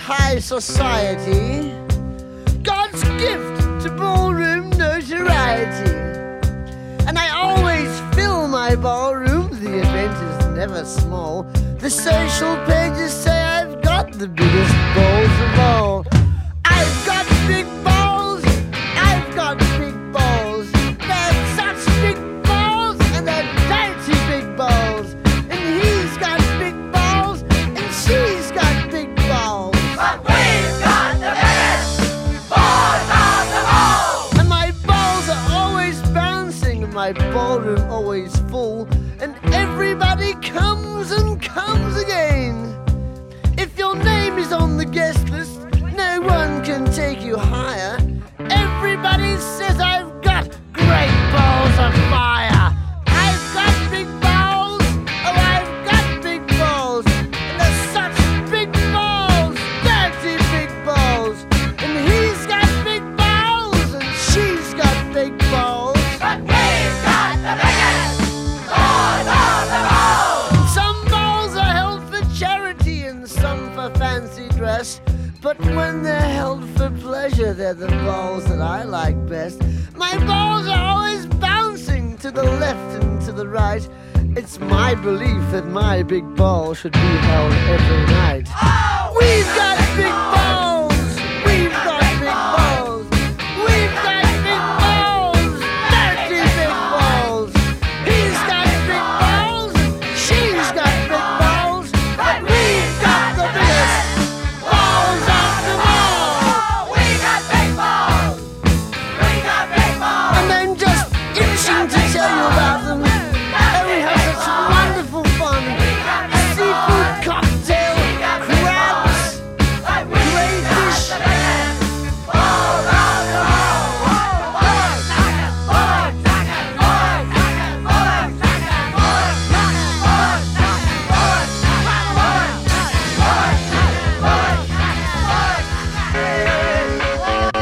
high society, God's gift to ballroom notoriety. And I always fill my ballroom, the event is never small. The social pages say I've got the biggest balls of all. I've got big balls, I've got big balls. They're such big balls, and they're dirty big balls. And he's got big balls, and she's got big balls. But we've got the biggest balls of them all! And my balls are always bouncing, and my ballroom always full. And everybody comes and comes again. If your name is on the guest list, no one can take you higher. Everybody says I've got great balls of fire. I've got big balls, oh I've got big balls. And they're such big balls, dirty big balls. And he's got big balls, and she's got big balls. But we've got the biggest balls of them all! Some balls are held for charity and some for fancy dress. But when they're held for pleasure, they're the balls that I like best. My balls are always bouncing to the left and to the right. It's my belief that my big ball should be held every night.